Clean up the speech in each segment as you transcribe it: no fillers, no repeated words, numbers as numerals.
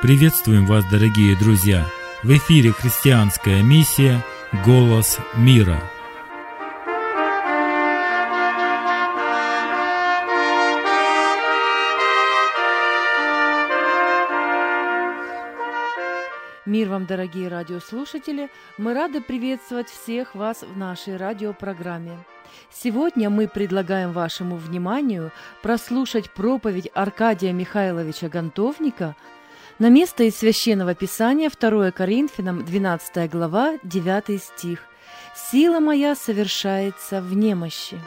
Приветствуем вас, дорогие друзья! В эфире христианская миссия «Голос мира». Мир вам, дорогие радиослушатели! Мы рады приветствовать всех вас в нашей радиопрограмме. Сегодня мы предлагаем вашему вниманию прослушать проповедь Аркадия Михайловича Гонтовника на место из Священного Писания 2 Коринфянам, 12 глава, 9 стих. «Сила моя совершается в немощи».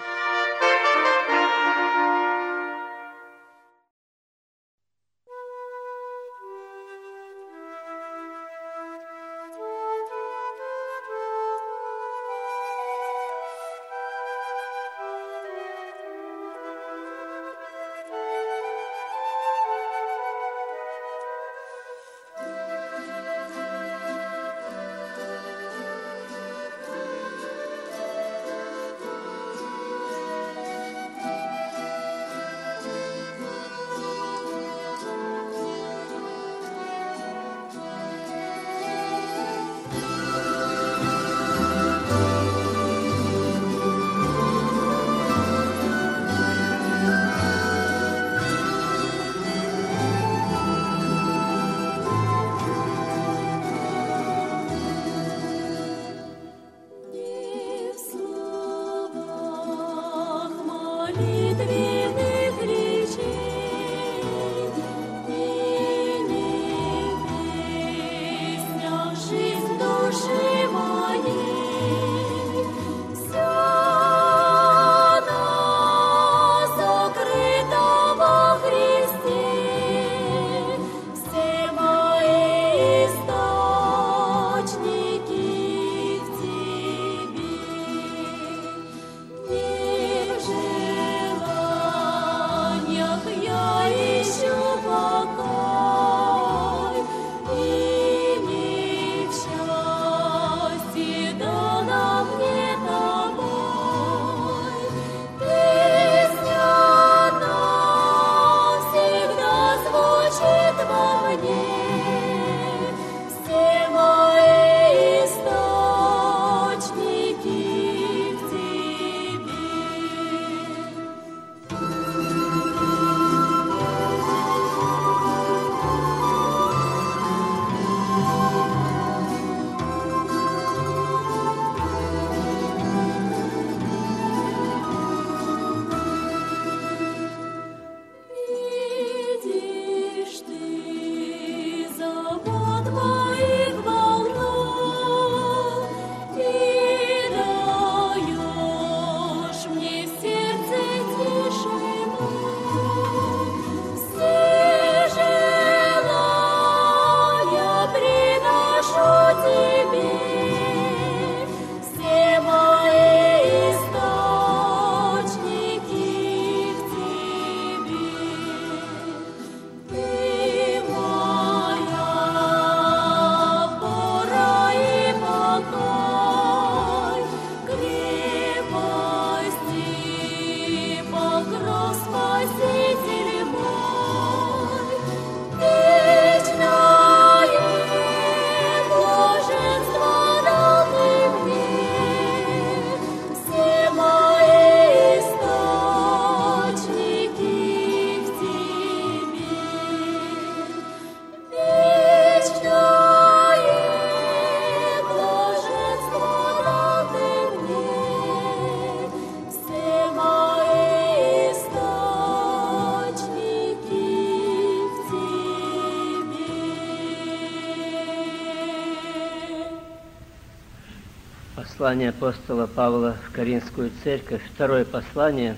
Послание апостола Павла в Коринфскую церковь, второе послание,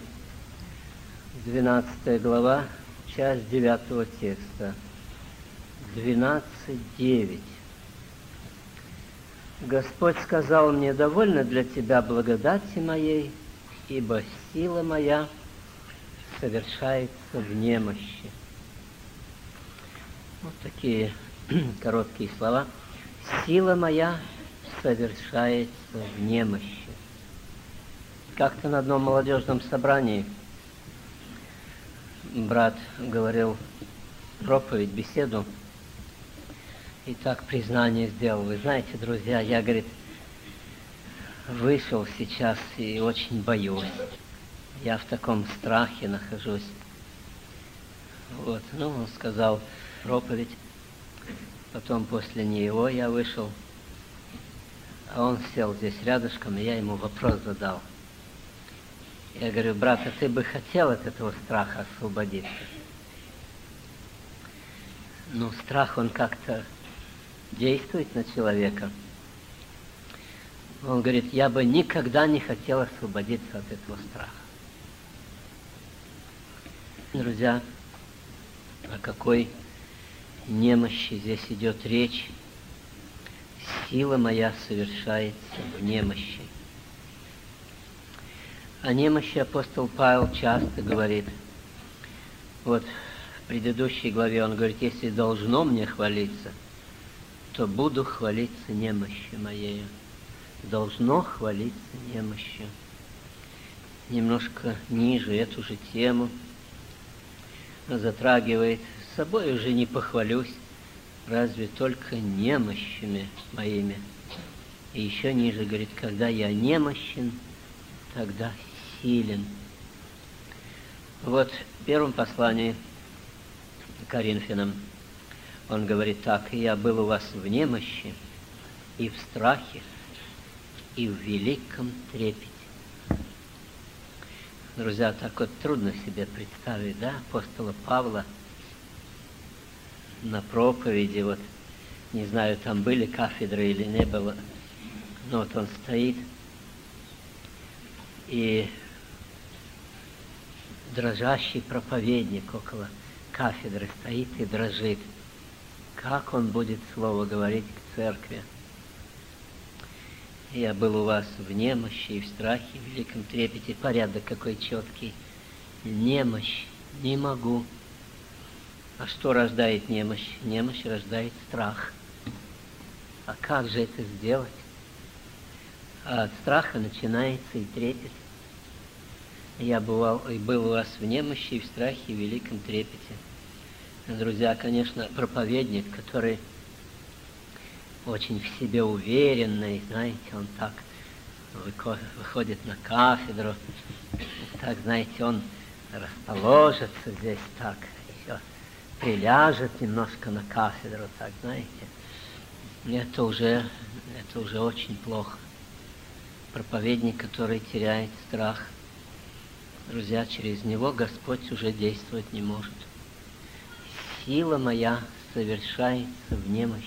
12 глава, часть 9 текста, 12:9. «Господь сказал мне: довольно для тебя благодати моей, ибо сила моя совершается в немощи». Вот такие короткие слова. «Сила моя совершается в немощи». Как-то на одном молодежном собрании брат говорил проповедь, беседу И так признание сделал. Вы знаете, друзья, я, говорит, вышел сейчас и очень боюсь. Я в таком страхе нахожусь. Вот, ну, он сказал проповедь. Потом после него я вышел. А он сел здесь рядышком, и я ему вопрос задал. Я говорю: брат, а ты бы хотел от этого страха освободиться? Ну, страх, он как-то действует на человека. Он говорит: я бы никогда не хотел освободиться от этого страха. Друзья, о какой немощи здесь идет речь? Сила моя совершается в немощи. О немощи апостол Павел часто говорит. Вот в предыдущей главе он говорит: если должно мне хвалиться, то буду хвалиться немощью моею. Должно хвалиться немощью. Немножко ниже эту же тему затрагивает. С собой уже не похвалюсь, разве только немощами моими. И еще ниже говорит: когда я немощен, тогда силен. Вот в первом послании к Коринфянам он говорит так: я был у вас в немощи, и в страхе, и в великом трепете. Друзья, так вот трудно себе представить, да, апостола Павла на проповеди, вот, не знаю, там были кафедры или не было, но вот он стоит, и дрожащий проповедник около кафедры стоит и дрожит. Как он будет слово говорить к церкви? Я был у вас в немощи и в страхе, в великом трепете. Порядок какой четкий. Немощь не могу. А что рождает немощь? Немощь рождает страх. А как же это сделать? А от страха начинается и трепет. Я был у вас в немощи и в страхе, и в великом трепете. Друзья, конечно, проповедник, который очень в себе уверенный, знаете, он так выходит на кафедру, так, знаете, он расположится здесь так, еще приляжет немножко на кафедру, так, знаете. Это уже очень плохо. Проповедник, который теряет страх, друзья, через него Господь уже действовать не может. Сила моя совершается в немощи.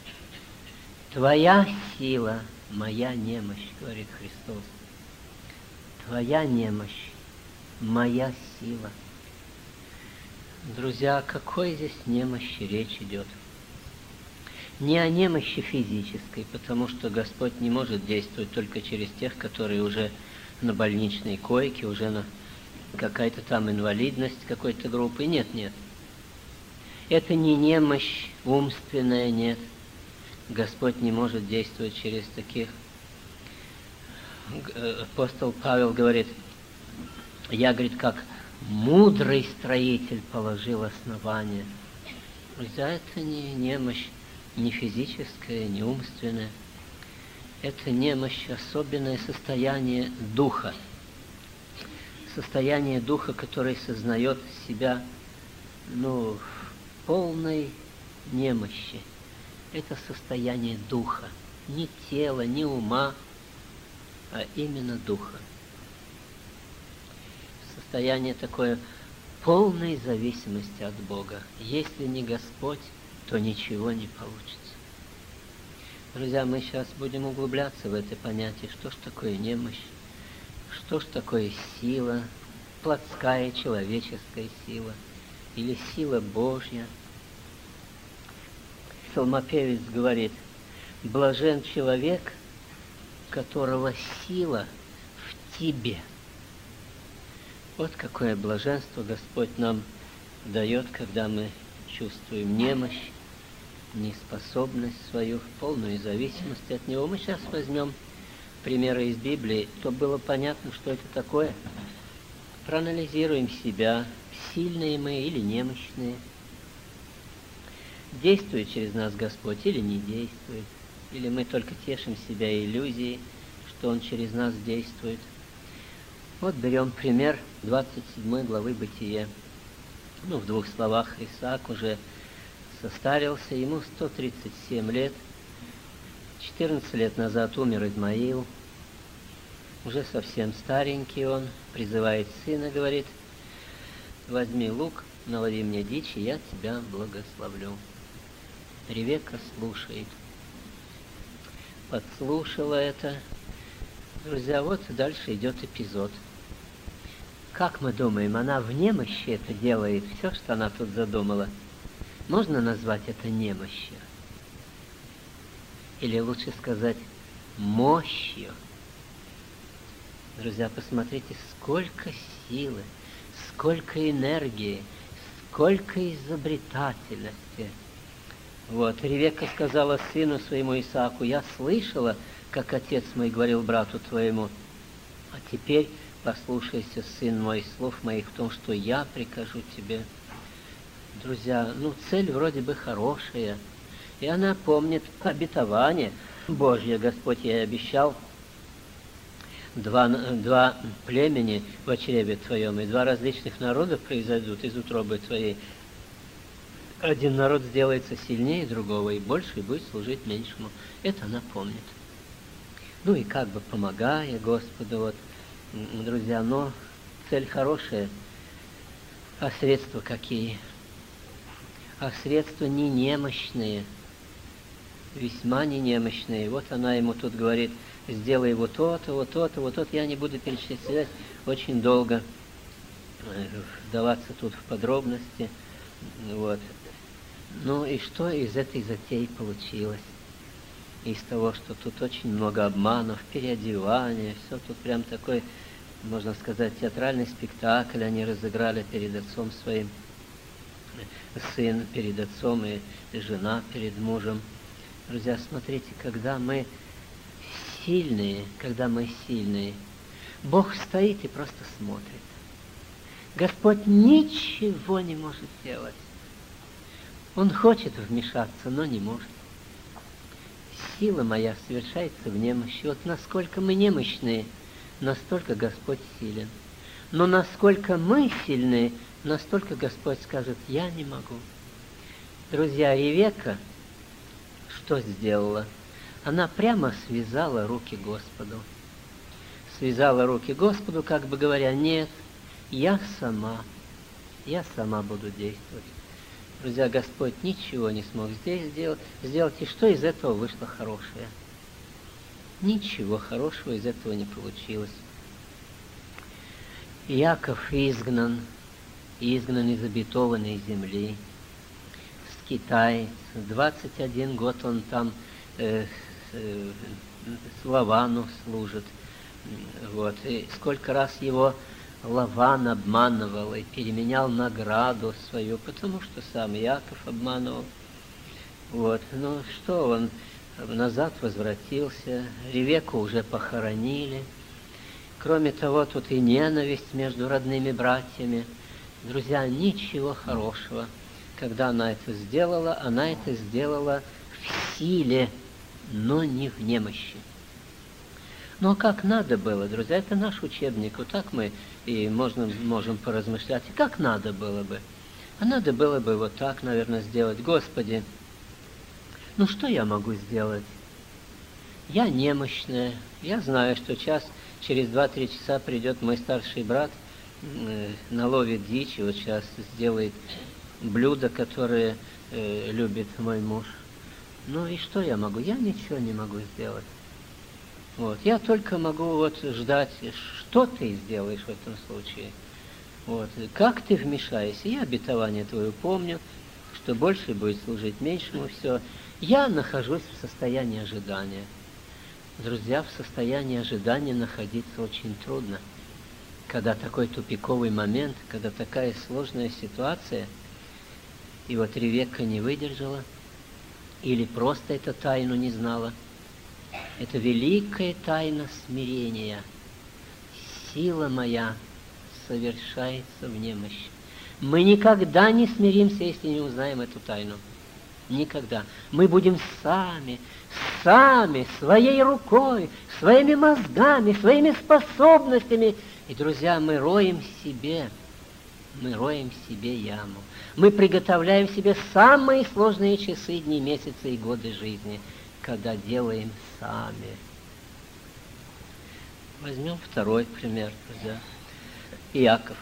Твоя сила, моя немощь, говорит Христос. Твоя немощь, моя сила. Друзья, о какой здесь немощи речь идет? Не о немощи физической, потому что Господь не может действовать только через тех, которые уже на больничной койке, уже на какая-то там инвалидность какой-то группы. Нет. Это не немощь умственная, нет. Господь не может действовать через таких. Апостол Павел говорит: я, говорит, как мудрый строитель положил основание. Друзья, это не немощь, не физическая, не умственная. Это немощь, особенное состояние духа. Состояние духа, который сознает себя, в полной немощи. Это состояние духа. Не тела, не ума, а именно духа. Состояние такое полной зависимости от Бога. Если не Господь, то ничего не получится. Друзья, мы сейчас будем углубляться в это понятие. Что ж такое немощь? Что ж такое сила? Плотская, человеческая сила? Или сила Божья? Псалмопевец говорит: блажен человек, которого сила в тебе. Вот какое блаженство Господь нам дает, когда мы чувствуем немощь, неспособность свою, полную зависимость от Него. Мы сейчас возьмем примеры из Библии, чтобы было понятно, что это такое. Проанализируем себя, сильные мы или немощные. действует через нас Господь или не действует, или мы только тешим себя иллюзией, что Он через нас действует. Вот берем пример 27 главы Бытие. В двух словах, Исаак уже состарился, ему 137 лет. 14 лет назад умер Измаил. Уже совсем старенький он, призывает сына, говорит: возьми лук, налови мне дичь, и я тебя благословлю. Ревекка слушает. Подслушала это. Друзья, вот дальше идет эпизод. Как мы думаем, она в немощи это делает, все, что она тут задумала? Можно назвать это немощью? Или лучше сказать мощью? Друзья, посмотрите, сколько силы, сколько энергии, сколько изобретательности. Вот, Ревекка сказала сыну своему Исааку: я слышала, как отец мой говорил брату твоему, а теперь послушайся, сын мой, слов моих в том, что я прикажу тебе. Друзья, цель вроде бы хорошая, и она помнит обетование Божье. Господь ей обещал: два племени в чреве твоем, и два различных народа произойдут из утробы твоей. Один народ сделается сильнее другого, и больше будет служить меньшему. Это она помнит. И как бы помогая Господу, вот, друзья, но цель хорошая, а средства какие? А средства не немощные, весьма не немощные. Вот она ему тут говорит: сделай вот то-то, вот то-то, вот то-то. Я не буду перечислять, очень долго вдаваться тут в подробности. Вот. И что из этой затеи получилось? Из того, что тут очень много обманов, переодевания, все тут прям такой, можно сказать, театральный спектакль они разыграли перед отцом своим. Сын перед отцом и жена перед мужем. Друзья, смотрите, когда мы сильные, Бог стоит и просто смотрит. Господь ничего не может делать. Он хочет вмешаться, но не может. Сила моя совершается в немощи. Вот насколько мы немощные, настолько Господь силен. Но насколько мы сильны, настолько Господь скажет: я не могу. Друзья, Ревекка что сделала? Она прямо связала руки Господу. Связала руки Господу, как бы говоря: нет, я сама буду действовать. Друзья, Господь ничего не смог здесь сделать, и что из этого вышло хорошее? Ничего хорошего из этого не получилось. Иаков изгнан из обетованной земли, скитаец. 21 год он там Лавану служит. Вот. И сколько раз его Лаван обманывал и переменял награду свою, потому что сам Иаков обманывал. Вот. Что он назад возвратился, Ревекку уже похоронили. Кроме того, тут и ненависть между родными братьями. Друзья, ничего хорошего. Когда она это сделала в силе, но не в немощи. Но как надо было, друзья, это наш учебник. Вот так мы и можем поразмышлять. И как надо было бы? А надо было бы вот так, наверное, сделать. Господи, что я могу сделать? Я немощная. Я знаю, что через 2-3 часа придет мой старший брат, наловит дичь, и вот сейчас сделает блюдо, которое любит мой муж. И что я могу? Я ничего не могу сделать. Вот. Я только могу ждать, что ты сделаешь в этом случае. Вот. Как ты вмешаешься? Я обетование твое помню, что больше будет служить меньшему, все. Я нахожусь в состоянии ожидания. Друзья, в состоянии ожидания находиться очень трудно. Когда такой тупиковый момент, когда такая сложная ситуация, и вот Ревекка не выдержала, или просто эту тайну не знала. Это великая тайна смирения. Сила моя совершается в немощи. Мы никогда не смиримся, если не узнаем эту тайну. Никогда. Мы будем сами, своей рукой, своими мозгами, своими способностями. И, друзья, мы роем себе яму. Мы приготовляем себе самые сложные часы, дни, месяцы и годы жизни, когда делаем сами. Возьмем второй пример, друзья. Иаков.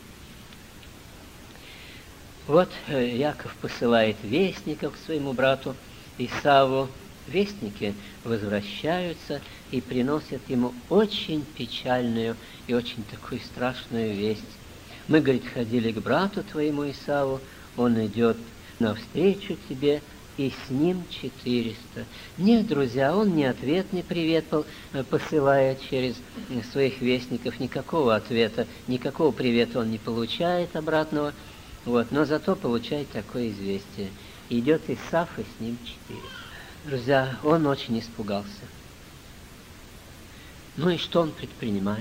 Вот Иаков посылает вестников к своему брату Исаву. Вестники возвращаются и приносят ему очень печальную и очень такую страшную весть. Мы, говорит, ходили к брату твоему Исаву, он идет навстречу тебе, и с ним 400. Нет, друзья, он ни ответ, ни привет посылает через своих вестников, никакого ответа, никакого привета он не получает обратного, вот, но зато получает такое известие. Идет Исав, и с ним 400. Друзья, он очень испугался. Ну и что он предпринимает?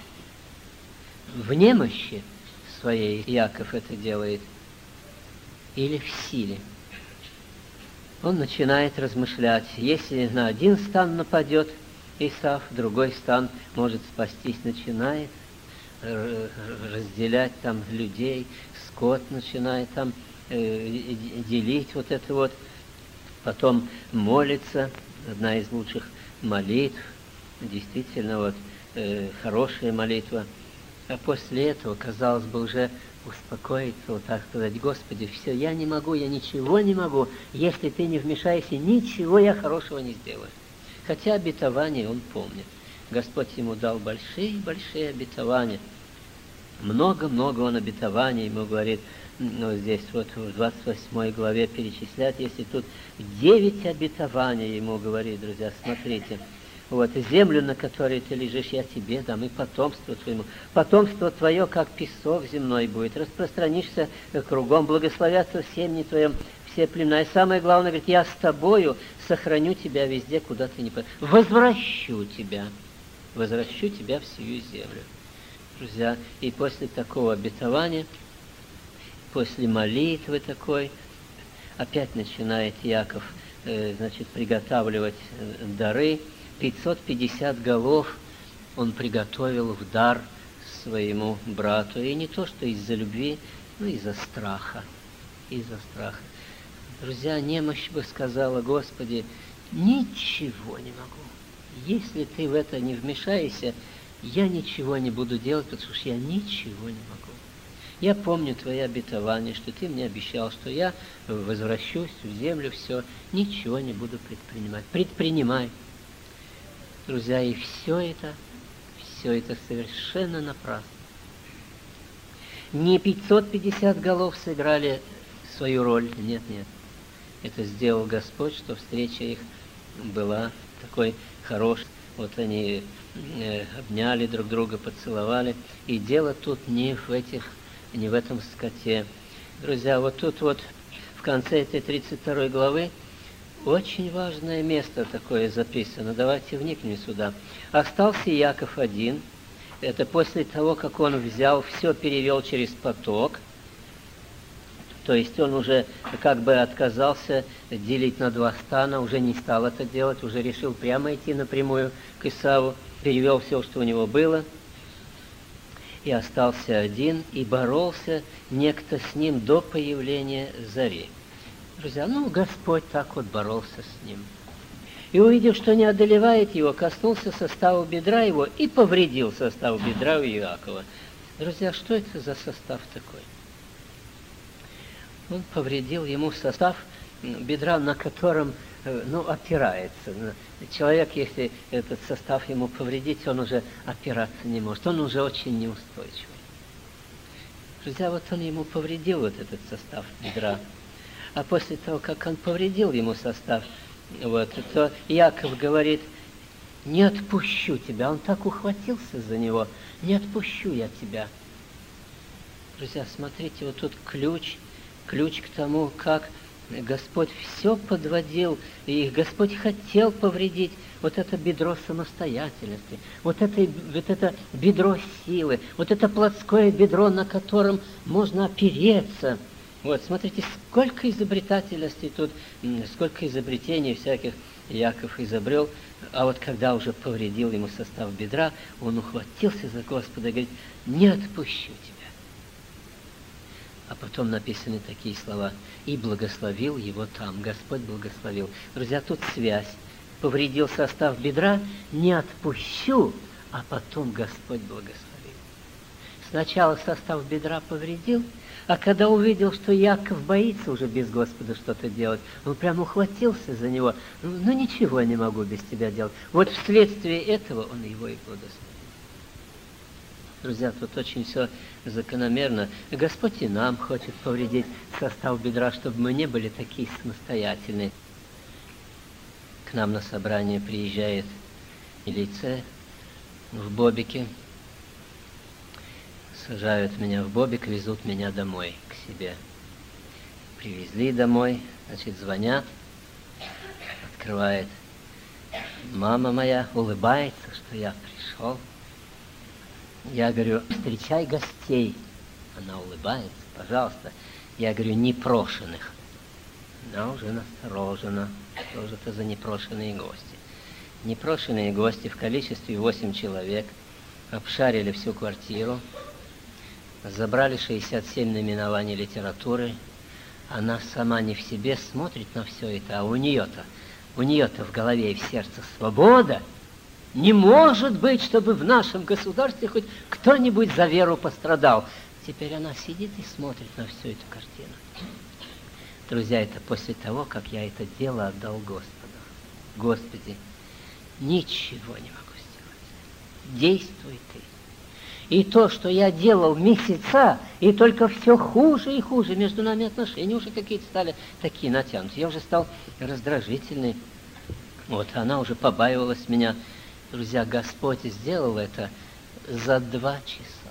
В немощи своей Иаков это делает или в силе? Он начинает размышлять, если на один стан нападет Исав, другой стан может спастись, начинает разделять там людей, скот начинает там делить вот это вот, потом молится, одна из лучших молитв, действительно вот хорошая молитва, а после этого, казалось бы, уже успокоиться, вот так сказать: Господи, все, я не могу, я ничего не могу, если Ты не вмешаешься, ничего я хорошего не сделаю. Хотя обетование он помнит. Господь ему дал большие обетования. Много он обетований ему говорит. Ну, здесь вот в 28 главе перечислять, если тут 9 обетований ему говорит, друзья, смотрите. Вот, землю, на которой ты лежишь, я тебе дам, и потомство твоему. Потомство твое, как песок земной будет. Распространишься кругом, благословятся в семени твоем все племена. И самое главное, говорит, я с тобою сохраню тебя везде, куда ты не пойдешь. Возвращу тебя в сию землю. Друзья, и после такого обетования, после молитвы такой, опять начинает Иаков, приготавливать дары. 550 голов он приготовил в дар своему брату. И не то, что из-за любви, но из-за страха. Друзья, немощь бы сказала: Господи, ничего не могу. Если Ты в это не вмешаешься, я ничего не буду делать, потому что я ничего не могу. Я помню Твои обетования, что Ты мне обещал, что я возвращусь в землю, все, ничего не буду предпринимать. Предпринимай. Друзья, и все это совершенно напрасно. Не 550 голов сыграли свою роль, нет. Это сделал Господь, что встреча их была такой хорошей. Вот они обняли друг друга, поцеловали. И дело тут не в этом скоте. Друзья, вот тут вот в конце этой 32 главы очень важное место такое записано. Давайте вникнем сюда. Остался Иаков один. Это после того, как он взял, все перевел через поток. То есть он уже как бы отказался делить на два стана, уже не стал это делать, уже решил прямо идти напрямую к Исаву. Перевел все, что у него было. И остался один, и боролся некто с ним до появления зари. Друзья, Господь так вот боролся с ним. И увидев, что не одолевает его, коснулся состава бедра его и повредил состав бедра у Иакова. Друзья, что это за состав такой? Он повредил ему состав бедра, на котором опирается. Человек, если этот состав ему повредить, он уже опираться не может. Он уже очень неустойчивый. Друзья, вот он ему повредил вот этот состав бедра. А после того, как он повредил ему состав, то Иаков говорит: не отпущу тебя. Он так ухватился за него: не отпущу я тебя. Друзья, смотрите, вот тут ключ к тому, как Господь все подводил, и Господь хотел повредить вот это бедро самостоятельности, вот это бедро силы, вот это плотское бедро, на котором можно опереться. Вот, смотрите, сколько изобретательностей тут, сколько изобретений всяких Яков изобрел. А вот когда уже повредил ему состав бедра, он ухватился за Господа и говорит: не отпущу тебя. А потом написаны такие слова: и благословил его там. Господь благословил. Друзья, тут связь. Повредил состав бедра, не отпущу, а потом Господь благословил. Сначала состав бедра повредил, а когда увидел, что Яков боится уже без Господа что-то делать, он прямо ухватился за него. Ну ничего я не могу без тебя делать. Вот вследствие этого он его и благословил. Друзья, тут очень все закономерно. Господь и нам хочет повредить состав бедра, чтобы мы не были такие самостоятельные. К нам на собрание приезжает милиция в бобике. Сажают меня в бобик, везут меня домой к себе. Привезли домой, значит, звонят, открывает мама моя, улыбается, что я пришел. Я говорю: встречай гостей. Она улыбается: пожалуйста. Я говорю: непрошенных. Она уже насторожена. Что же это за непрошенные гости? Непрошенные гости в количестве 8 человек обшарили всю квартиру, забрали 67 наименований литературы. Она сама не в себе смотрит на все это, а у нее-то в голове и в сердце свобода. Не может быть, чтобы в нашем государстве хоть кто-нибудь за веру пострадал. Теперь она сидит и смотрит на всю эту картину. Друзья, это после того, как я это дело отдал Господу. Господи, ничего не могу сделать. Действуй Ты. И то, что я делал месяца, и только все хуже и хуже, между нами отношения уже какие-то стали такие натянутые. Я уже стал раздражительный. Вот, она уже побаивалась меня. Друзья, Господь сделал это за 2 часа.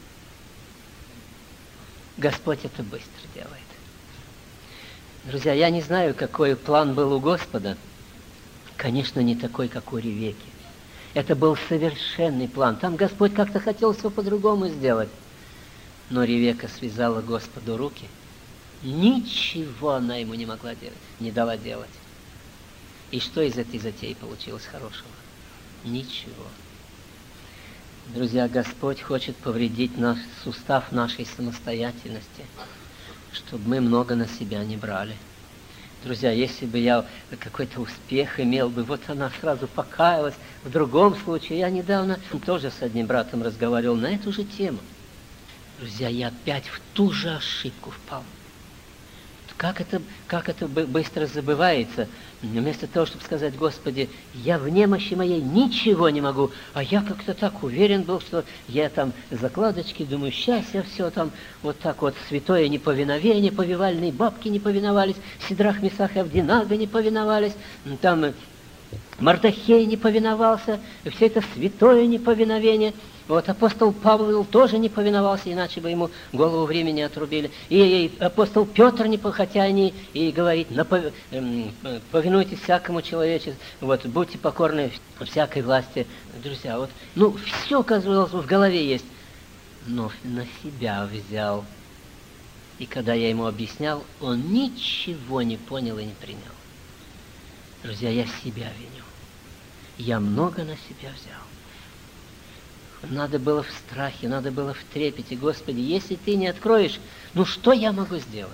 Господь это быстро делает. Друзья, я не знаю, какой план был у Господа. Конечно, не такой, как у Ревекки. Это был совершенный план. Там Господь как-то хотел все по-другому сделать. Но Ревекка связала Господу руки. Ничего она ему не могла делать, не дала делать. И что из этой затеи получилось хорошего? Ничего. Друзья, Господь хочет повредить наш сустав нашей самостоятельности, чтобы мы много на себя не брали. Друзья, если бы я какой-то успех имел бы, вот она сразу покаялась. В другом случае, я недавно тоже с одним братом разговаривал на эту же тему. Друзья, я опять в ту же ошибку впал. Как это быстро забывается. Вместо того, чтобы сказать: Господи, я в немощи моей ничего не могу, а я как-то так уверен был, что я там закладочки, думаю, сейчас я все там вот так вот, святое неповиновение, повивальные бабки не повиновались, Сидрах, Месах и Авдинага не повиновались, там Мардохей не повиновался, все это святое неповиновение. Вот апостол Павел тоже не повиновался, иначе бы ему голову времени отрубили. И апостол Петр не хотя они и говорит: повинуйтесь всякому человечеству, вот, будьте покорны всякой власти. Друзья, вот, все, казалось, в голове есть, но на себя взял. И когда я ему объяснял, он ничего не понял и не принял. Друзья, я себя виню. Я много на себя взял. Надо было в страхе, надо было в трепете. Господи, если Ты не откроешь, что я могу сделать?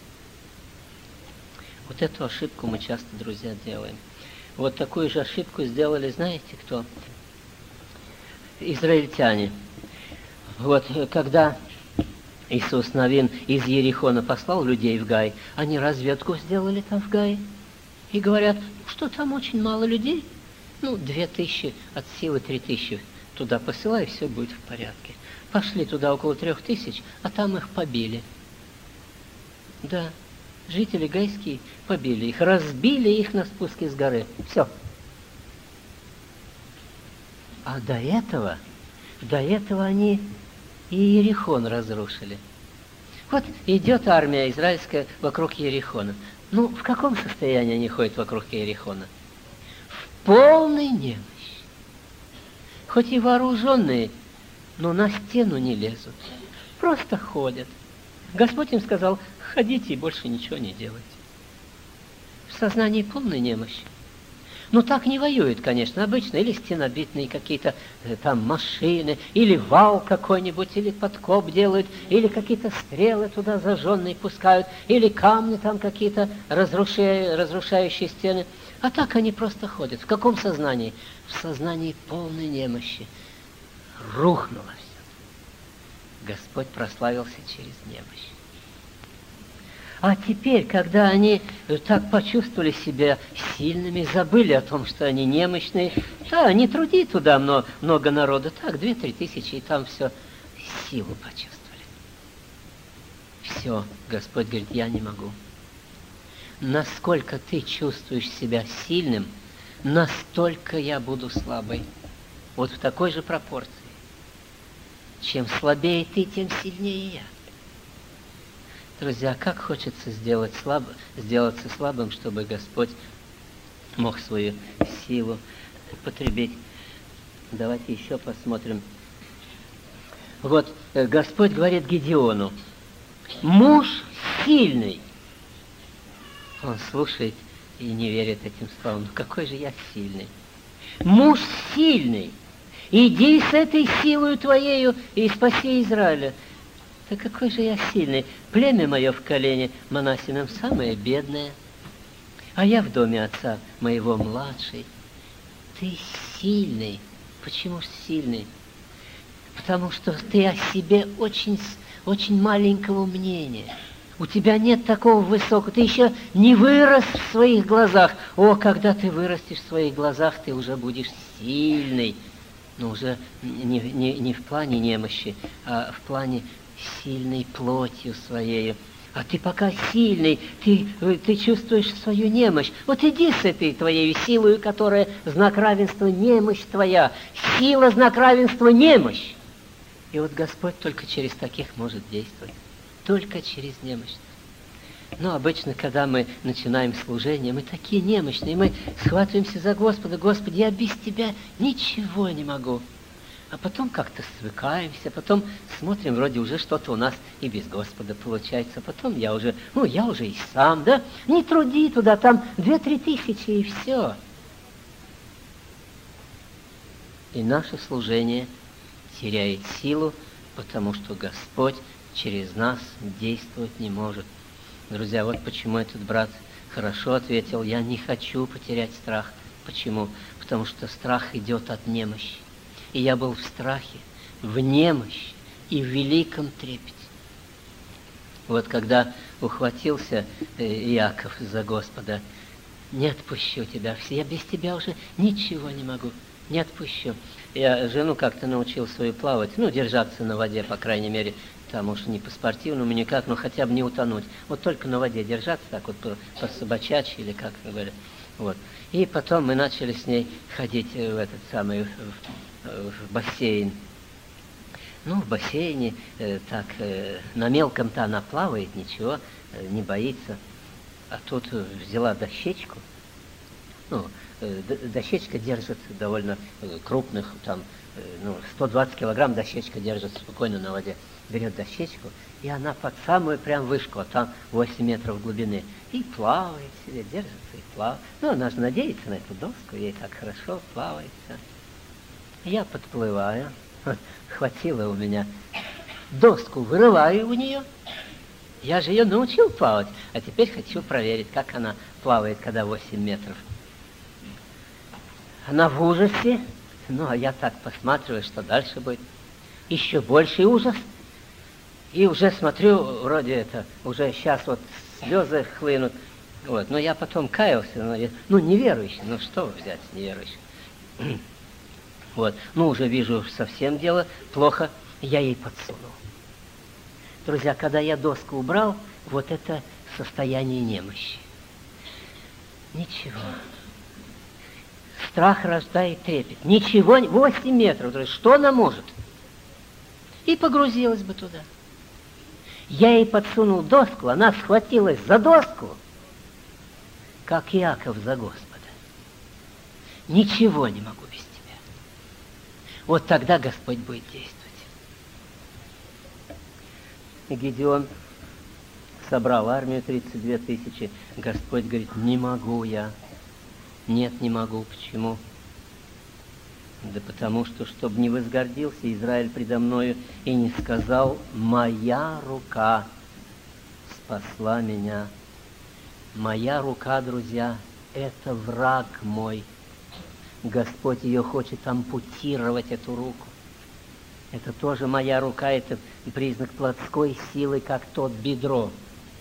Вот эту ошибку мы часто, друзья, делаем. Вот такую же ошибку сделали, знаете кто? Израильтяне. Вот когда Иисус Навин из Ерихона послал людей в Гай, они разведку сделали там в Гае. И говорят: что там очень мало людей. 2000, от силы 3000 туда посылай, и все будет в порядке. Пошли туда около 3000, а там их побили. Да, жители гайские побили их, разбили их на спуске с горы. Все. А до этого они и Иерихон разрушили. Вот идет армия израильская вокруг Иерихона. В каком состоянии они ходят вокруг Иерихона? В полной немощи. Хоть и вооруженные, но на стену не лезут. Просто ходят. Господь им сказал: ходите и больше ничего не делайте. В сознании полной немощи. Ну, так не воюют, конечно, обычно. Или стенобитные какие-то там машины, или вал какой-нибудь, или подкоп делают, или какие-то стрелы туда зажженные пускают, или камни там какие-то разрушающие стены. А так они просто ходят. В каком сознании? В сознании полной немощи. Рухнуло все. Господь прославился через немощь. А теперь, когда они так почувствовали себя сильными, забыли о том, что они немощные, да, не труди туда много народа, так, 2-3 тысячи, и там все, силу почувствовали. Все, Господь говорит, я не могу. Насколько ты чувствуешь себя сильным, настолько я буду слабой. Вот в такой же пропорции. Чем слабее ты, тем сильнее я. Друзья, как хочется сделаться слабым, чтобы Господь мог свою силу потребить. Давайте еще посмотрим. Вот Господь говорит Гедеону: муж сильный. Он слушает и не верит этим словам. Ну какой же я сильный? Муж сильный. Иди с этой силою твоею и спаси Израиля. Да какой же я сильный. Племя мое в колене Манассином самое бедное, а я в доме отца моего младший. Ты сильный. Почему же сильный? Потому что ты о себе очень маленького мнения. У тебя нет такого высокого, ты еще не вырос в своих глазах. О, когда ты вырастешь в своих глазах, ты уже будешь сильный. Но уже не в плане немощи, а в плане сильной плотью своей. А ты пока сильный, ты чувствуешь свою немощь. Вот иди с этой твоей силой, которая знак равенства немощь твоя. Сила, знак равенства немощь. И вот Господь только через таких может действовать. Только через немощь. Но обычно, когда мы начинаем служение, мы такие немощные, мы схватываемся за Господа. Господи, я без Тебя ничего не могу. А потом как-то свыкаемся, потом смотрим, вроде уже что-то у нас и без Господа получается. Потом я уже и сам, да? Не труди туда, там 2-3 тысячи и все. И наше служение теряет силу, потому что Господь через нас действовать не может. Друзья, вот почему этот брат хорошо ответил: я не хочу потерять страх. Почему? Потому что страх идет от немощи. И я был в страхе, в немощи и в великом трепете. Вот когда ухватился Иаков за Господа: не отпущу тебя, я без тебя уже ничего не могу, не отпущу. Я жену как-то научил свою плавать, держаться на воде, по крайней мере, там уж не по-спортивному никак, но хотя бы не утонуть. Вот только на воде держаться, так вот по-собачачьи, или как говорят. Вот. И потом мы начали с ней ходить в в бассейн. В бассейне на мелком-то она плавает, ничего, не боится. А тут взяла дощечку. Дощечка держит довольно крупных, 120 килограмм дощечка держит спокойно на воде. Берет дощечку, и она под самую прям вышку, а там 8 метров глубины. И плавает себе, держится и плавает. Она же надеется на эту доску, ей так хорошо плавается. Я подплываю, хватило у меня, доску вырываю у нее. Я же ее научил плавать, а теперь хочу проверить, как она плавает, когда 8 метров. Она в ужасе, а я так посматриваю, что дальше будет. Еще больший ужас. И уже смотрю, вроде уже сейчас вот слезы хлынут. Вот. Но я потом каялся, неверующий, что взять с неверующим? Вот. Уже вижу, совсем дело плохо, я ей подсунул. Друзья, когда я доску убрал, вот это состояние немощи. Ничего. Страх рождает трепет. Ничего, 8 метров, друзья, что она может? И погрузилась бы туда. Я ей подсунул доску, она схватилась за доску, как Иаков за Господа. Ничего не могу без тебя. Вот тогда Господь будет действовать. И Гедеон собрал армию 32 тысячи. Господь говорит, не могу я. Нет, не могу. Почему? Да потому что, чтобы не возгордился Израиль предо мною и не сказал, моя рука спасла меня. Моя рука, друзья, это враг мой. Господь ее хочет ампутировать, эту руку. Это тоже моя рука, это признак плотской силы, как тот бедро.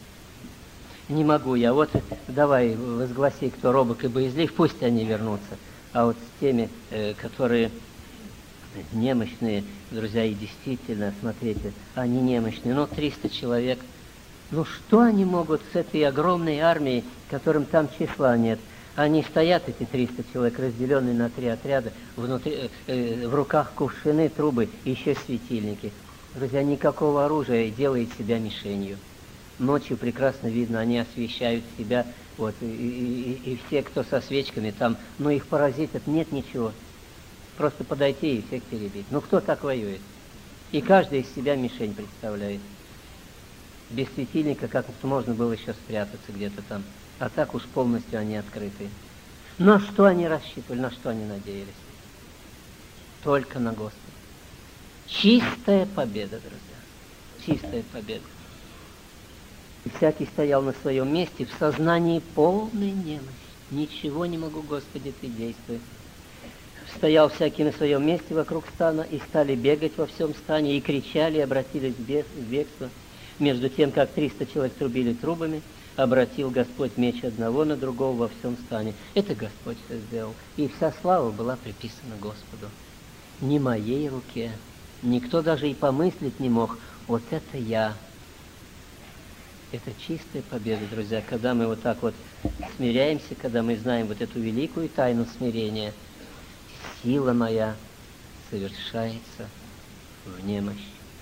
Не могу я. Вот давай возгласи, кто робок и боязлив, пусть они вернутся. А вот с теми, которые немощные, друзья, и действительно, смотрите, они немощные, 300 человек. Что они могут с этой огромной армией, которым там числа нет? Они стоят, эти 300 человек, разделенные на 3 отряда, внутри, в руках кувшины, трубы, и еще светильники. Друзья, никакого оружия, и делает себя мишенью. Ночью прекрасно видно, они освещают себя, вот, и все, кто со свечками там, их поразить, это нет ничего. Просто подойти и всех перебить. Кто так воюет? И каждый из себя мишень представляет. Без светильника как-то можно было еще спрятаться где-то там. А так уж полностью они открыты. На что они рассчитывали, на что они надеялись? Только на Господа. Чистая победа, друзья. Чистая победа. И всякий стоял на своем месте в сознании полной немощи. Ничего не могу, Господи, Ты действуй. Стоял всякий на своем месте вокруг стана, и стали бегать во всем стане, и кричали, и обратились в бегство. Между тем, как 300 человек трубили трубами, обратил Господь меч одного на другого во всем стане. Это Господь все сделал. И вся слава была приписана Господу. Не моей руке. Никто даже и помыслить не мог. Вот это я. Это чистая победа, друзья. Когда мы вот так вот смиряемся, когда мы знаем вот эту великую тайну смирения, сила моя совершается в немощи.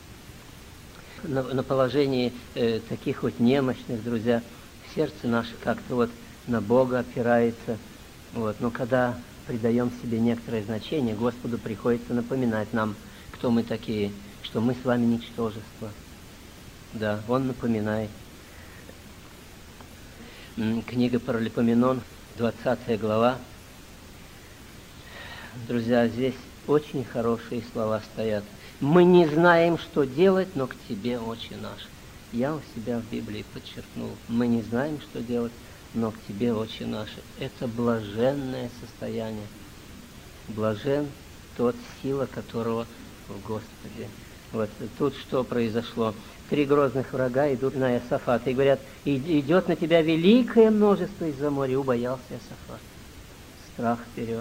На положении таких вот немощных, друзья, сердце наше как-то вот на Бога опирается. Но когда придаем себе некоторое значение, Господу приходится напоминать нам, кто мы такие, что мы с вами ничтожество. Да, Он напоминает. Книга Паралипоменон, 20 глава. Друзья, здесь очень хорошие слова стоят. Мы не знаем, что делать, но к Тебе, Отче наш. Я у себя в Библии подчеркнул. Мы не знаем, что делать, но к Тебе, Отче наш. Это блаженное состояние. Блажен тот, сила которого в Господе. Вот тут что произошло? 3 грозных врага идут на Иосафата и говорят, идет на тебя великое множество из-за моря. Убоялся Иосафат. Страх вперед.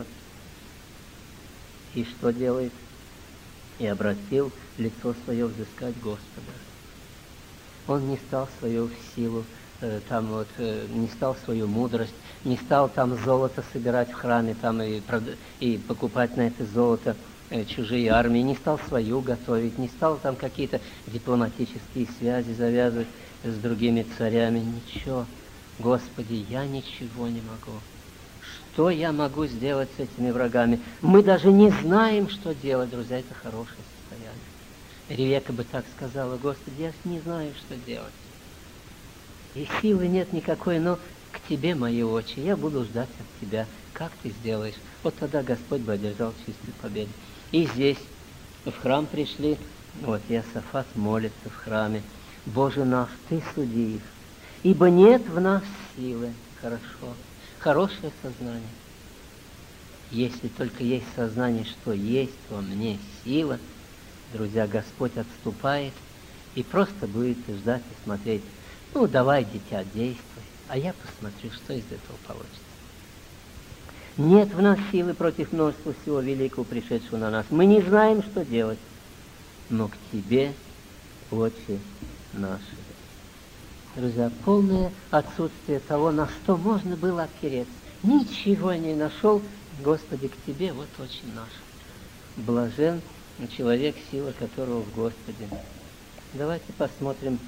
И что делает? И обратил лицо свое взыскать Господа. Он не стал свою силу, не стал свою мудрость, не стал там золото собирать в храме там и покупать на это золото чужие армии, не стал свою готовить, не стал там какие-то дипломатические связи завязывать с другими царями. Ничего. Господи, я ничего не могу. Что я могу сделать с этими врагами? Мы даже не знаем, что делать, друзья, это хорошее состояние. Ревека бы так сказала, Господи, я не знаю, что делать. И силы нет никакой, но к Тебе, мои очи, я буду ждать от Тебя, как Ты сделаешь. Вот тогда Господь бы одержал чистую победу. И здесь в храм пришли, Иосафат молится в храме. Боже наш, Ты суди их, ибо нет в нас силы. Хорошо. Хорошее сознание. Если только есть сознание, что есть во мне сила, друзья, Господь отступает и просто будет ждать и смотреть. Давай, дитя, действуй, а я посмотрю, что из этого получится. Нет в нас силы против множества всего великого, пришедшего на нас. Мы не знаем, что делать, но к Тебе, Отче наши. Друзья, полное отсутствие того, на что можно было опереться. Ничего не нашел, Господи, к Тебе, вот очень наш. Блажен человек, сила которого в Господе. Давайте посмотрим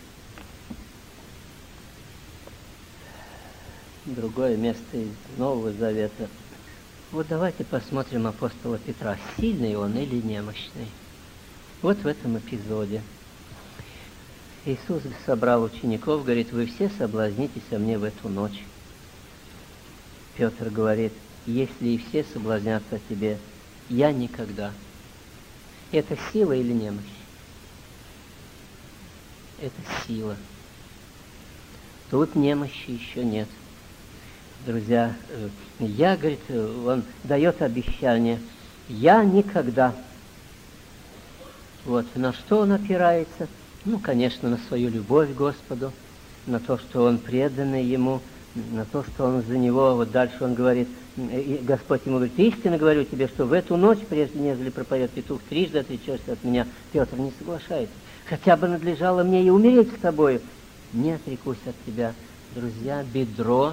другое место из Нового Завета. Давайте посмотрим апостола Петра, сильный он или немощный. В этом эпизоде. Иисус собрал учеников, говорит, вы все соблазнитесь о мне в эту ночь. Петр говорит, если и все соблазнятся о тебе, я никогда. Это сила или немощь? Это сила. Тут немощи еще нет. Друзья, я, говорит, он дает обещание, я никогда. Вот, на что он опирается? Ну, конечно, на свою любовь к Господу, на то, что он преданный Ему, на то, что он за Него. Вот дальше он говорит, и Господь ему говорит, истинно говорю тебе, что в эту ночь, прежде нежели пропоет петух, трижды отречешься от меня. Петр не соглашается. Хотя бы надлежало мне и умереть с тобою. Не отрекусь от тебя. Друзья, бедро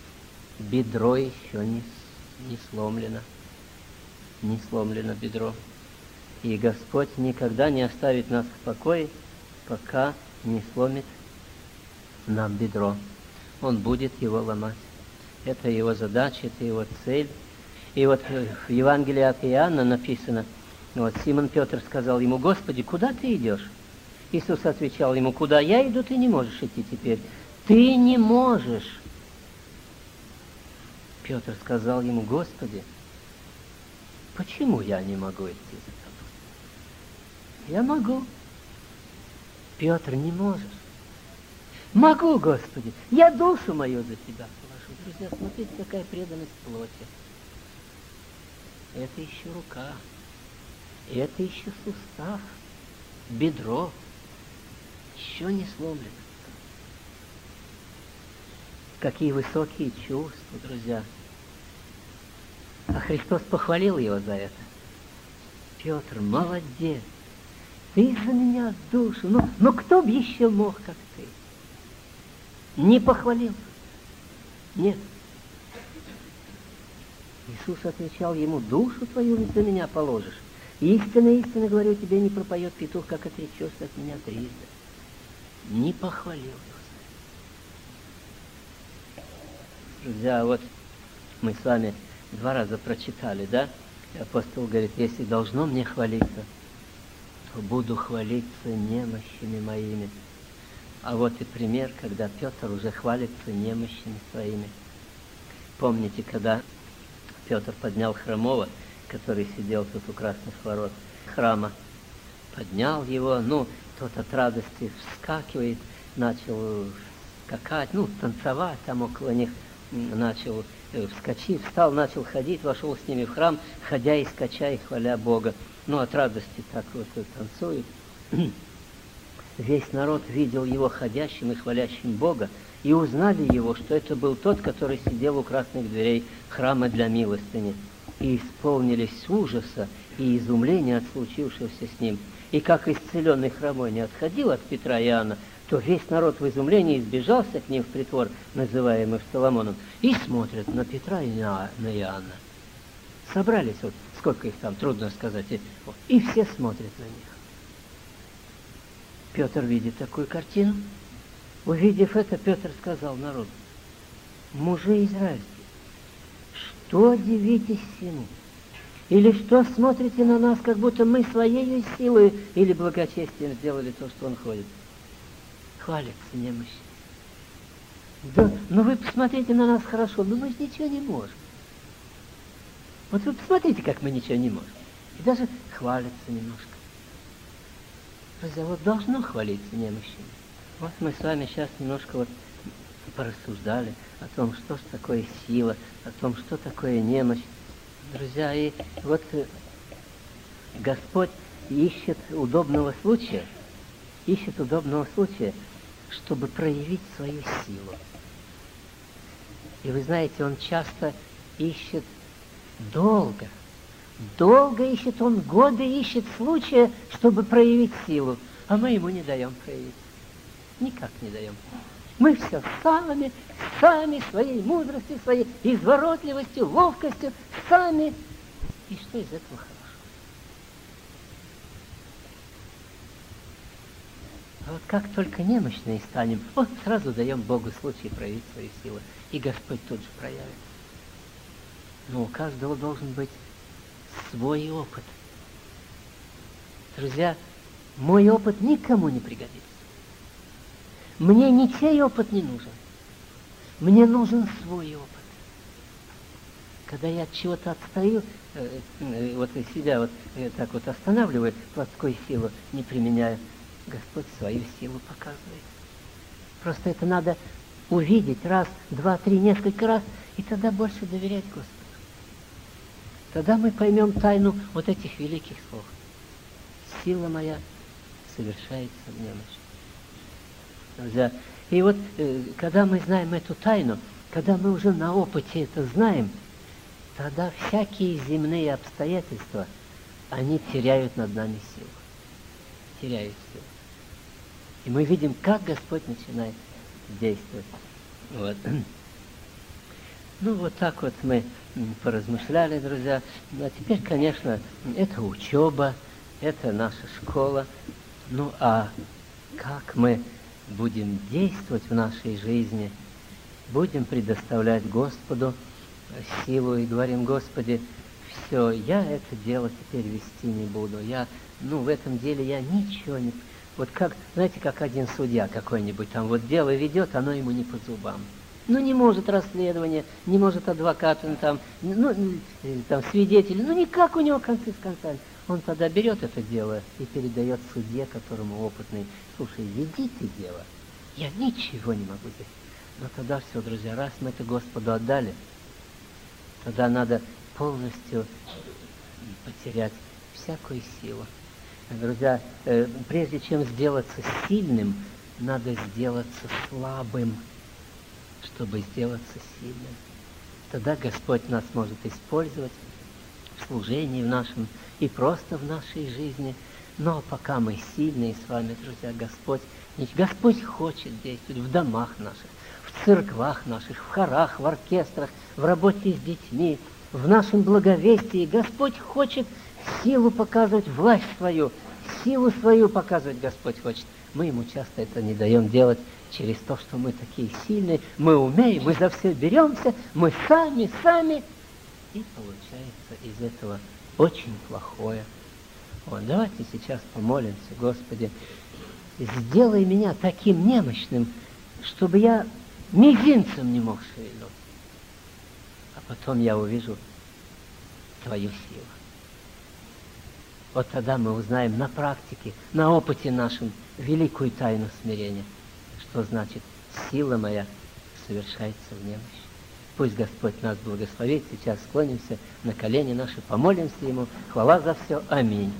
еще не сломлено. Не сломлено бедро. И Господь никогда не оставит нас в покое, пока не сломит нам бедро. Он будет его ломать. Это его задача, это его цель. И вот в Евангелии от Иоанна написано, вот Симон Петр сказал ему, Господи, куда ты идешь? Иисус отвечал ему, куда я иду, ты не можешь идти теперь. Ты не можешь. Петр сказал ему, Господи, почему я не могу идти за тобой? Я могу. Петр, не можешь. Могу, Господи, я душу мою за тебя положу. Друзья, смотрите, какая преданность плоти. Это еще рука, это еще сустав, бедро, еще не сломлено. Какие высокие чувства, друзья. А Христос похвалил его за это. Петр, молодец, ты за меня душу. Ну кто бы еще мог, как ты? Не похвалил? Нет. Иисус отвечал ему, душу твою ведь за меня положишь. Истинно, истинно говорю, тебе не пропоет петух, как отречешься от меня трижды. Не похвалил его. Друзья, вот мы с вами 2 раза прочитали, да? И апостол говорит, если должно мне хвалиться, то буду хвалиться немощами моими. А вот и пример, когда Петр уже хвалится немощами своими. Помните, когда Петр поднял хромого, который сидел тут у красных ворот храма, поднял его, тот от радости вскакивает, начал скакать, танцевать там около них, начал вскочить, встал, начал ходить, вошел с ними в храм, ходя и скача, и хваля Бога. От радости так вот танцует. Весь народ видел его ходящим и хвалящим Бога, и узнали его, что это был тот, который сидел у красных дверей храма для милостыни. И исполнились ужаса и изумления от случившегося с ним. И как исцеленный хромой не отходил от Петра и Иоанна, то весь народ в изумлении сбежался к ним в притвор, называемый Соломоном, и смотрят на Петра и на Иоанна. Собрались, вот сколько их там, трудно сказать, и все смотрят на них. Петр видит такую картину. Увидев это, Петр сказал народу, мужи израильские, что дивитесь всему? Или что смотрите на нас, как будто мы своей силой или благочестием сделали то, что он ходит? Хвалится немощь. Да, вы посмотрите на нас хорошо, мы же ничего не можем. Вот вы посмотрите, как мы ничего не можем. И даже хвалится немножко. Друзья, вот должно хвалиться немощами. Вот мы с вами сейчас немножко порассуждали о том, что ж такое сила, о том, что такое немощь. Друзья, и вот Господь ищет удобного случая, чтобы проявить свою силу. И вы знаете, Он часто ищет долго ищет, Он годы ищет случая, чтобы проявить силу, а мы Ему не даем проявить. Никак не даем. Мы все сами, своей мудростью, своей изворотливостью, ловкостью, сами. И что из этого хорошего? А вот как только немощные станем, сразу даем Богу случай проявить свою силу. И Господь тут же проявит. Но у каждого должен быть свой опыт. Друзья, мой опыт никому не пригодится. Мне ничей опыт не нужен. Мне нужен свой опыт. Когда я от чего-то отстаю, вот себя вот так вот останавливаю, плотской силу не применяю, Господь свою силу показывает. Просто это надо увидеть раз, два, три, несколько раз, и тогда больше доверять Господу. Тогда мы поймем тайну вот этих великих слов. Сила моя совершается в немощи. Друзья, и вот когда мы знаем эту тайну, когда мы уже на опыте это знаем, тогда всякие земные обстоятельства, они теряют над нами силу. Теряют силу. И мы видим, как Господь начинает действовать. Вот. Ну, вот так вот мы поразмышляли, друзья. А теперь, конечно, это учеба, это наша школа. Ну, а как мы будем действовать в нашей жизни? Будем предоставлять Господу силу и говорим: Господи, все, я это дело теперь вести не буду. В этом деле я ничего не... Вот как, знаете, как один судья какой-нибудь там вот дело ведет, оно ему не по зубам. Не может расследование, не может адвокат, там свидетель, никак у него концы с концами. Он тогда берет это дело и передает судье, которому опытный: слушай, веди ты дело, я ничего не могу здесь. Но тогда все, друзья, раз мы это Господу отдали, тогда надо полностью потерять всякую силу. Друзья, прежде чем сделаться сильным, надо сделаться слабым, чтобы сделаться сильным. Тогда Господь нас может использовать в служении в нашем и просто в нашей жизни. Но пока мы сильные с вами, друзья, Господь хочет действовать в домах наших, в церквах наших, в хорах, в оркестрах, в работе с детьми, в нашем благовестии. Господь хочет силу показывать, власть свою, силу свою показывать Господь хочет. Мы Ему часто это не даем делать через то, что мы такие сильные, мы умеем, мы за все беремся, мы сами, и получается из этого очень плохое. Вот, давайте сейчас помолимся: Господи, сделай меня таким немощным, чтобы я мизинцем не мог шевельнуть. А потом я увижу Твою силу. Вот тогда мы узнаем на практике, на опыте нашем великую тайну смирения, что значит сила моя совершается в немощи. Пусть Господь нас благословит. Сейчас склонимся на колени наши, помолимся Ему. Хвала за все. Аминь.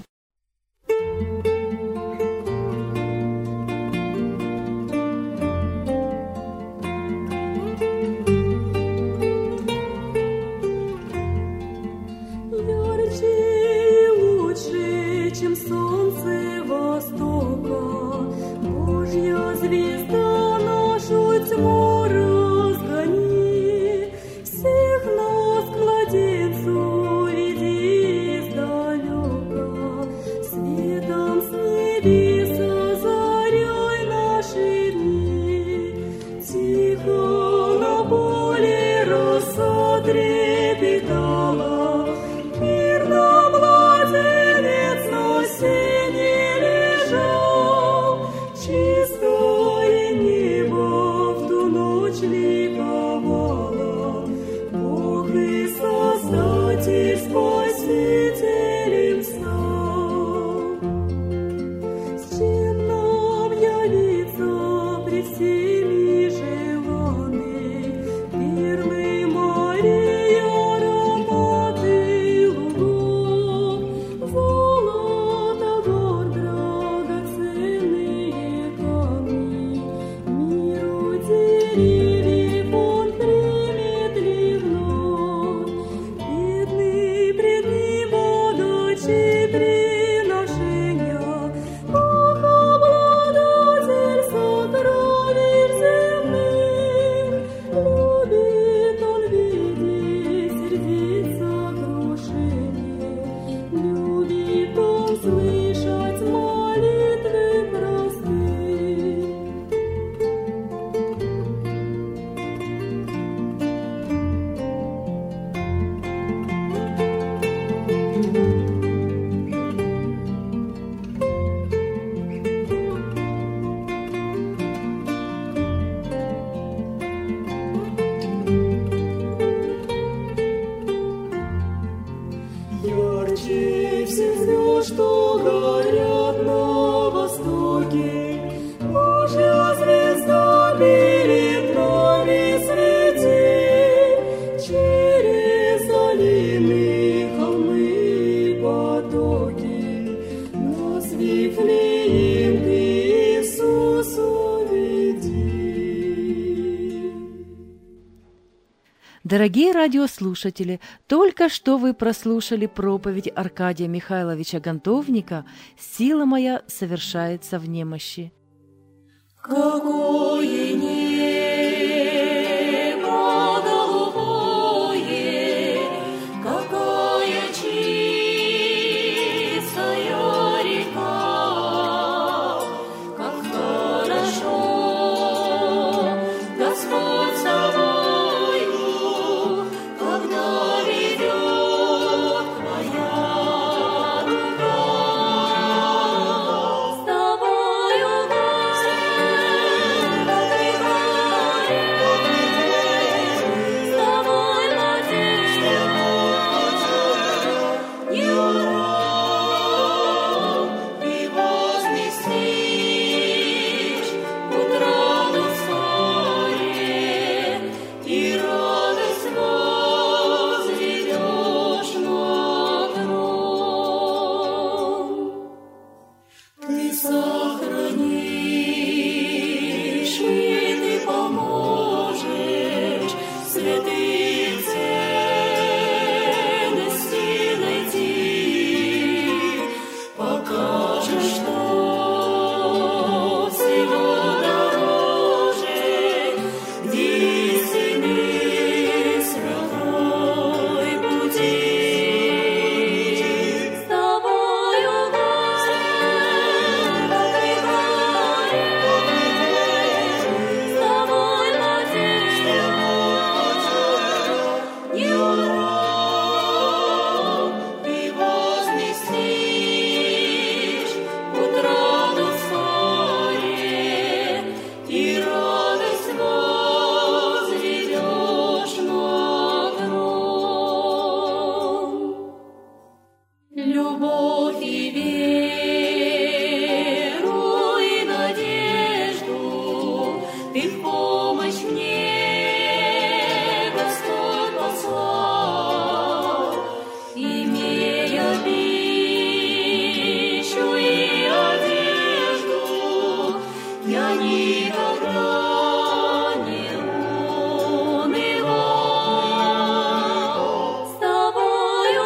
Приношения, Бог обладатель сокровищ Дорогие радиослушатели, только что вы прослушали проповедь Аркадия Михайловича Гонтовника «Сила моя совершается в немощи». Какое небо голубое, какая чистая река, как хорошо Господь с тобою, когда ведет твоя рука. С тобою, сохранишь, и ты поможешь святые ценности найти, покажешь, что всего дороже, где истины святой пути. С тобою, любовь и веру и надежду ты в помощь мне, Господь, послал, имея пищу и одежду, я никогда не унывал. С тобою,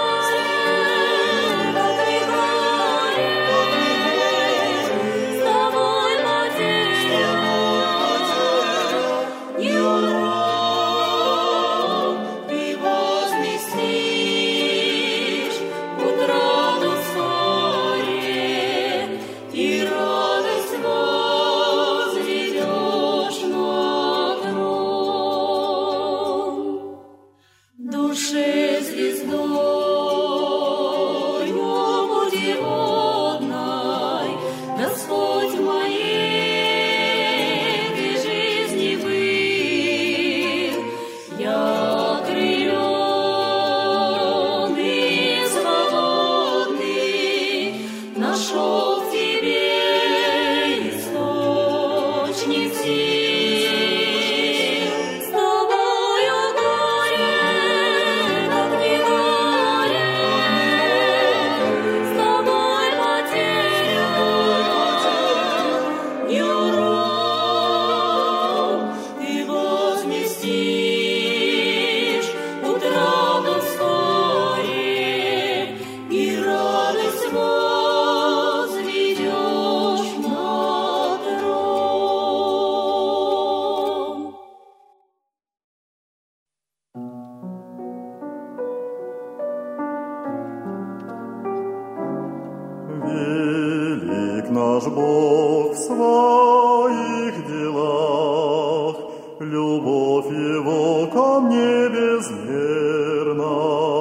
душе звездою путеводной, Господь в моей жизни был. Я окрыленный и свободный нашел в тебе источник сил. С тобою горе, как не горе, с тобой потеря не урок, ты возместишь утрату вскоре, и радость возведешь на трон. Велик наш Бог в своих делах, любовь Его ко мне безмерна.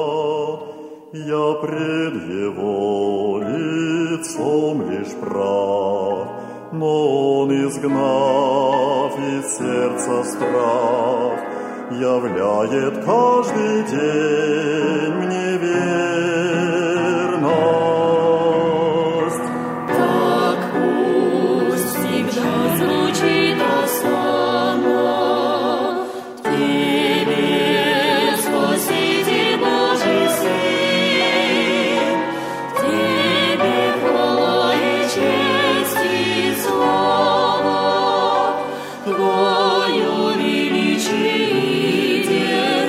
Я пред Его лицом лишь прав, но Он, изгнав из сердца страх, являет каждый день мне верность. Так пусть всегда звучит осанна в тебе, Спаситель Божий Сын, в тебе хвала и честь и слава, Твое величие и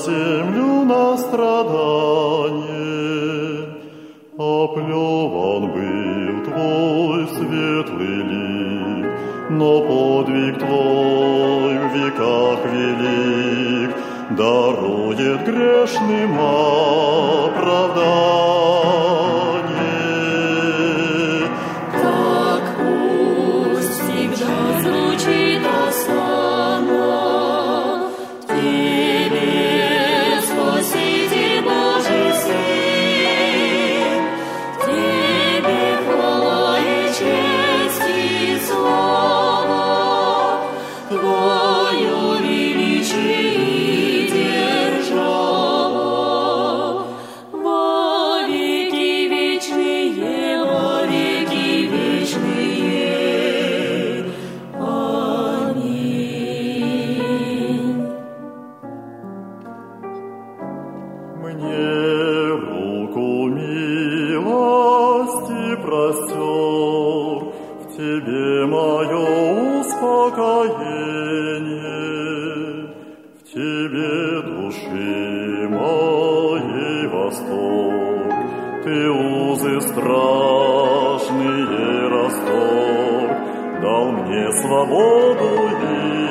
землю на страдание. Оплеван был твой светлый лик, но подвиг твой в веках велик, дарует грешным оправдание. Так пусть всегда звучит осанна в Тебе, Спаситель Божий Сын, в Тебе хвала и честь и слава, Твое величие и держава во веки вечные, во веки вечные. Аминь. Мне руку милости простер, в Тебе мое успокоение, в Тебе души моей восторг, Ты узы страшные расторг, дал мне свободу и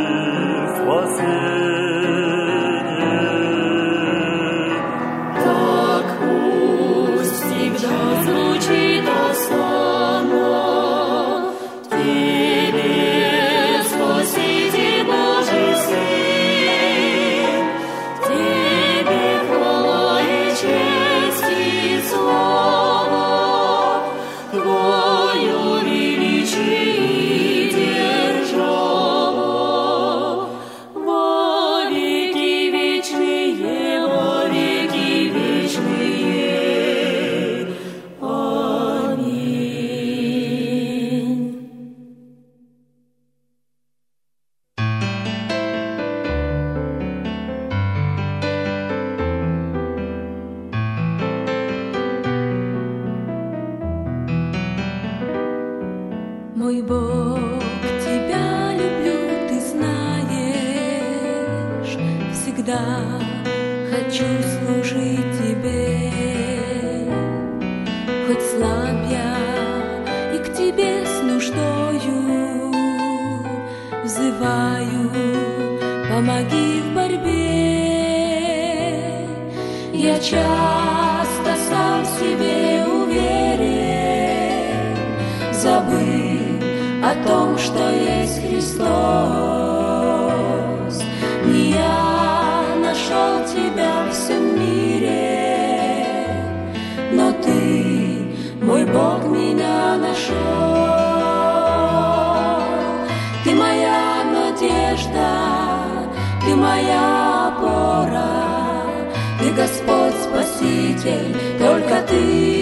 спасение. Так пусть всегда звучит осанна в Тебе, Спаситель Божий Сын, в Тебе хвала и честь и слава, Твое величие и держава во веки вечные, во веки вечные. Аминь. Мой Бог, Тебя люблю, Ты знаешь, всегда хочу служить Тебе, хоть слаб я и к Тебе с нуждою взываю, помоги в борьбе. Я часто сам в себе уверен, забыв о том, что есть Христос. Не я нашел Тебя в всем мире, но Ты, мой Бог, меня нашел. Ты моя надежда, Ты моя опора, Ты Господь Спаситель, только Ты.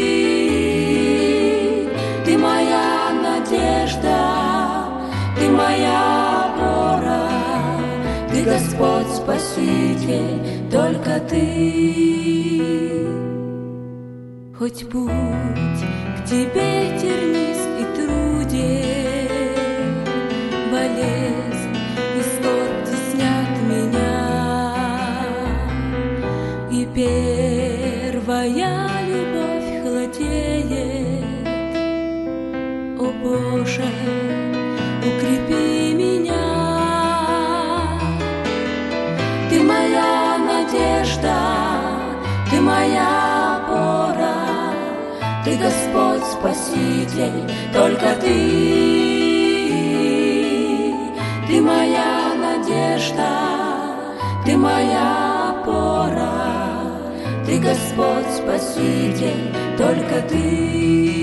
Ты моя надежда, Ты моя опора, Ты Господь Спаситель, только Ты. Хоть путь к Тебе тернист и труден, болезнь и скорбь теснят меня, и первая любовь холодеет. О Боже, укрепи меня. Ты моя надежда, Ты моя опора, Ты Господь Спаситель, только Ты. Ты моя надежда, Ты моя опора, Ты Господь Спаситель, только Ты.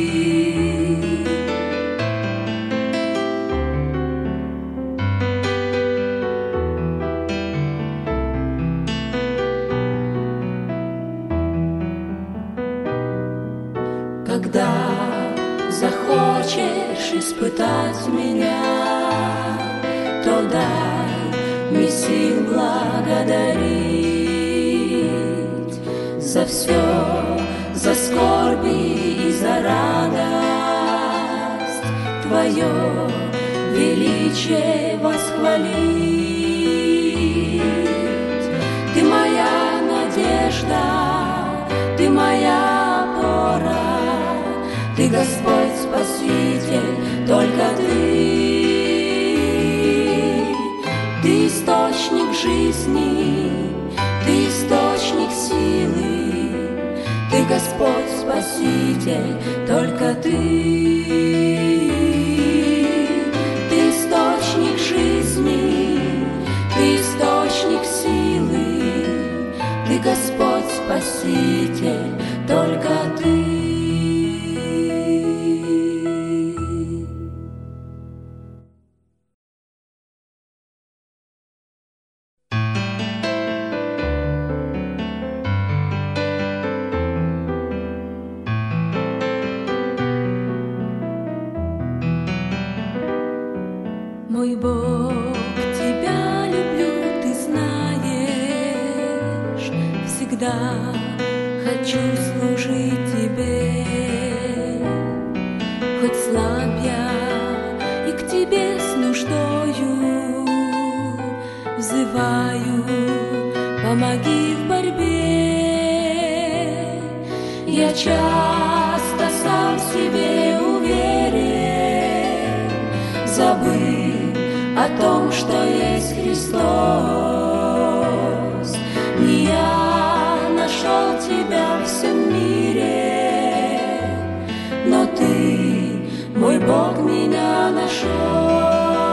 Когда захочешь испытать меня, то дай мне сил благодарить за все, за скорби и за радость Твое величие восхвалить. Ты моя Ты моя опора, Ты Господь Спаситель, только Ты источник жизни, Ты источник силы, Ты Господь Спаситель, только Ты источник жизни, Ты источник силы, Ты Господь Спаситель, только Ты. Мой Бог, Тебя люблю, Ты знаешь, всегда хочу служить Тебе. Хоть слаб я и к Тебе с нуждою взываю, помоги в борьбе. Я часто сам в себе уверен, забыл о том, что есть Христос. Не я нашел Тебя в всем мире, но Ты, мой Бог, меня нашел.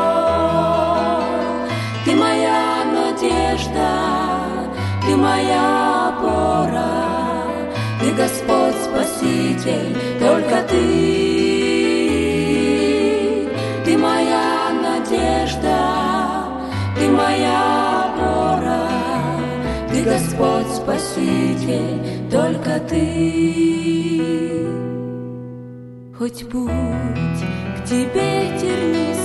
Ты моя надежда, Ты моя опора, Ты Господь Спаситель, только Ты. Ты моя надежда, Ты моя опора, Ты Господь Спаситель, только Ты. Хоть путь к Тебе тернист,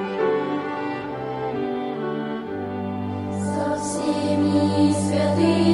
Со всеми святыми